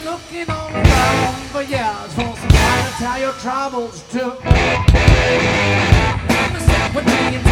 Looking all around for years for somebody to tell your troubles to. Never sit with me